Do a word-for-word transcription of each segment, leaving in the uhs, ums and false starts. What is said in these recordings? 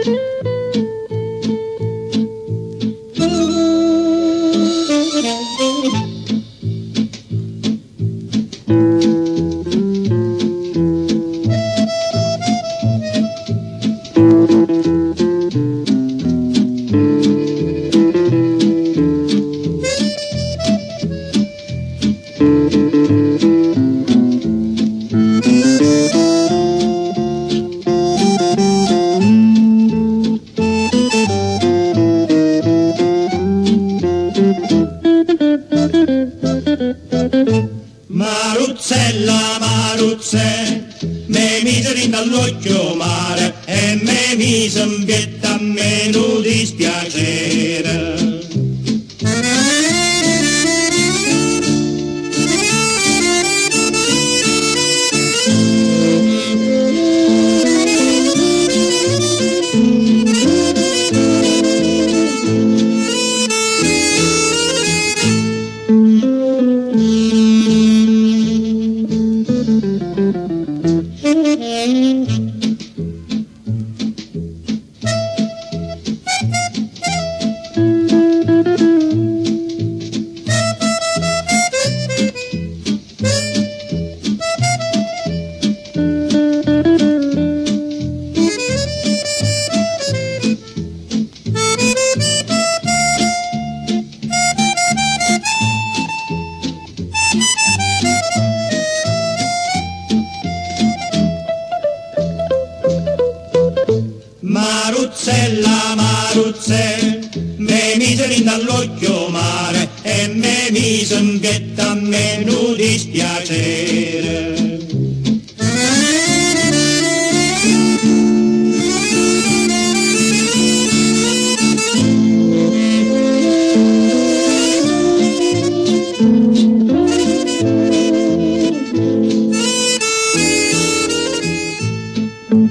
Maruzzella, Maruzze, me miseri dall'occhio mare e me mise in pietta a meno dispiacere. Maruzzella, Maruzze, me miseri dall'occhio mare e me mise in pietta a meno dispiacere.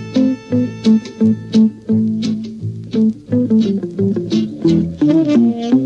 Thank you.